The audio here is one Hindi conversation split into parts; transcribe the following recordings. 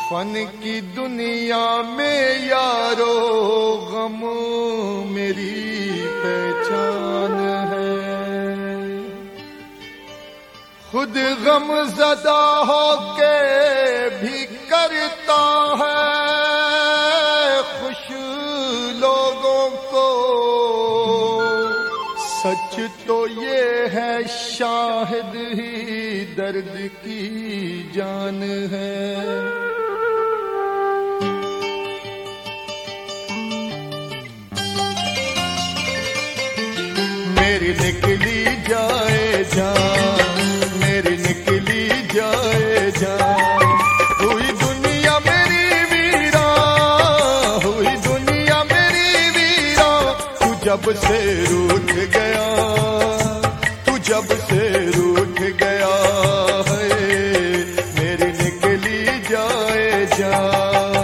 फन की दुनिया में यारो गम मेरी पहचान है। खुद गम ज़दा होके भी करता है खुश लोगों को। सच तो ये है शाहिद ही दर्द की जान है। मेरी निकली जाए जान, मेरी निकली जाए जान। हुई दुनिया मेरी वीरा, हुई दुनिया मेरी वीरा। तू जब से रूठ गया, तू जब से रूठ गया है। मेरी निकली जाए जान।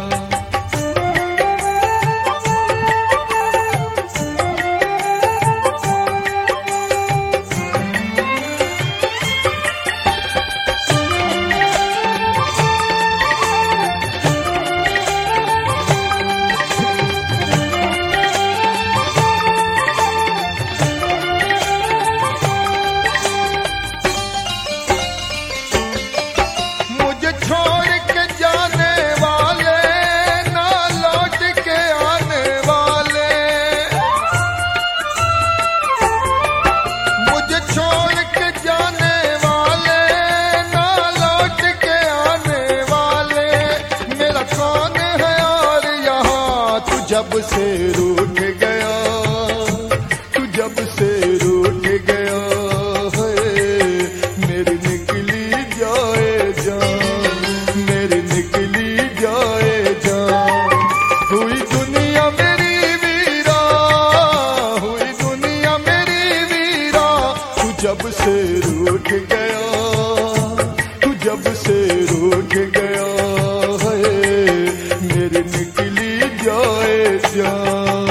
जब से रूठ गया, तू जब से रूठ गया है। मेरी निकली जाए जान, मेरी निकली जाए जान। हुई दुनिया मेरी वीरा, हुई दुनिया मेरी वीरा। तू जब से रूठ गया, तू जब से रूठ गया है। मेरी निकली जाए जान।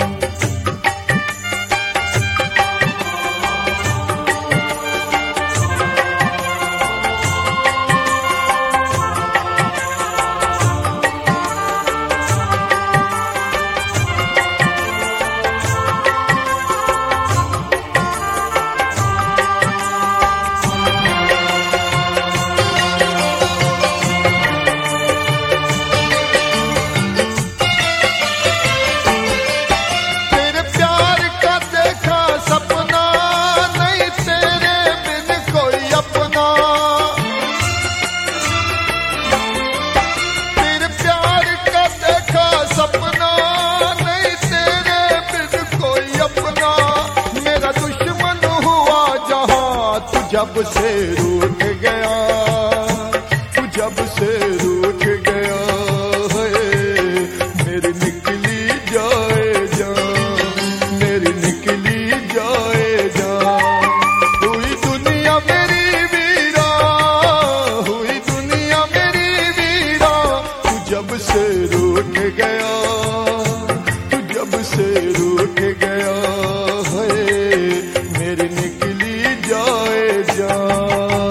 जब से रूठ गया, तू जब से रूठ गया है। मेरी निकली जाए जान, मेरी निकली जाए जान। हुई दुनिया मेरी वीरा, हुई दुनिया मेरी वीरा। तू जब से रूठ गया, तू जब से रूठ गया है। मेरी निकली जाए जान।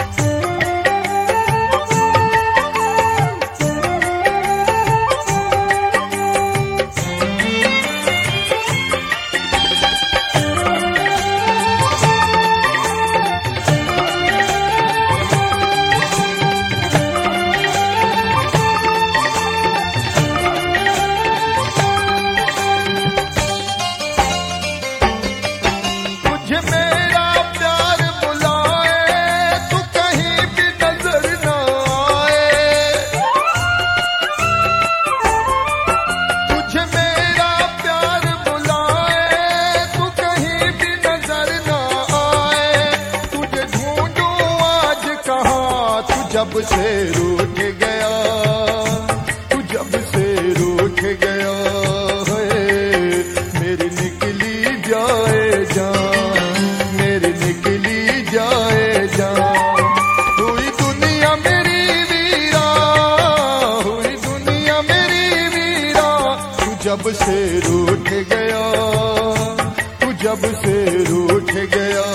जब से रूठ गया, तू जब से रूठ गया है। मेरी निकली जाए जान, मेरी निकली जाए जान। हुई दुनिया मेरी वीरा, हुई दुनिया मेरी वीरा। तू जब से रूठ गया, तू जब से रूठ गया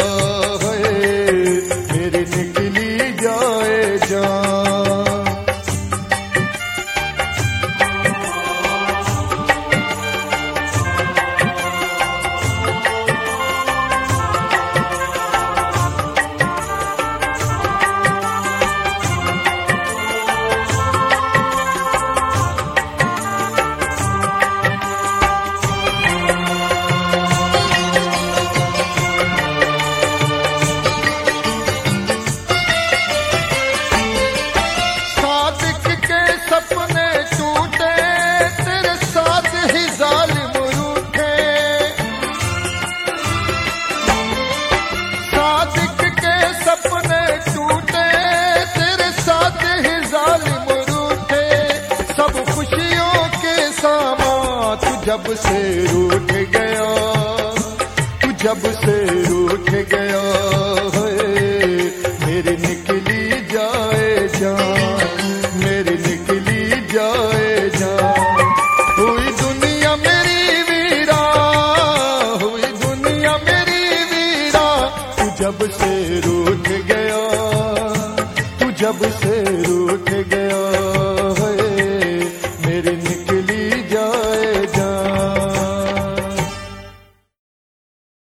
है। मेरी निकली जाए जान। जब से रूठ गया, तू जब से रूठ गया है, मेरी निकली जाए जान, मेरी निकली जाए जान। हुई दुनिया मेरी वीरा, हुई दुनिया मेरी वीरा, तू जब से रूठ गया, तू जब से रूठ